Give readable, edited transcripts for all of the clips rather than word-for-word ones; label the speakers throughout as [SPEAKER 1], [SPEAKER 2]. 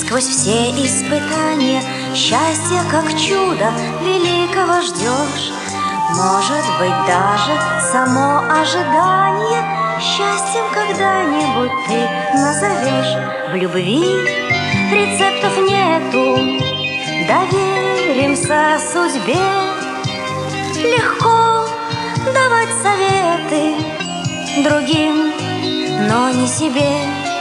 [SPEAKER 1] Сквозь все испытания счастье, как чудо великого ждешь. Может быть, даже само ожидание счастьем когда-нибудь ты назовешь. В любви рецептов нету, доверимся судьбе. Легко давать советы другим, но не себе.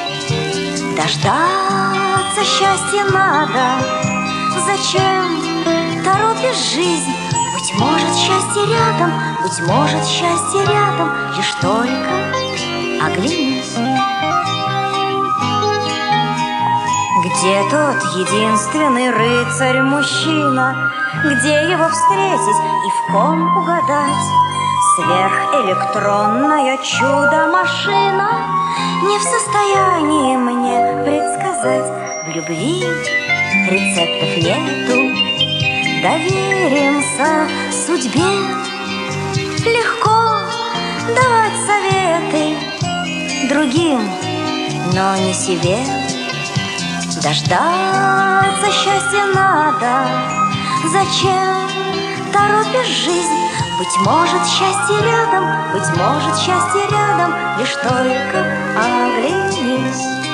[SPEAKER 1] Дождаться счастья надо, зачем торопишь жизнь? Быть может, счастье рядом, быть может, счастье рядом, лишь только оглянись. Где тот единственный рыцарь-мужчина? Где его встретить и в ком угадать? Сверхэлектронная чудо-машина не в состоянии мне предсказать. В любви рецептов нету, доверимся судьбе. Легко давать советы другим, но не себе. Дождаться счастья надо, зачем торопишь жизнь? Быть может, счастье рядом, быть может, счастье рядом, лишь только оглянись.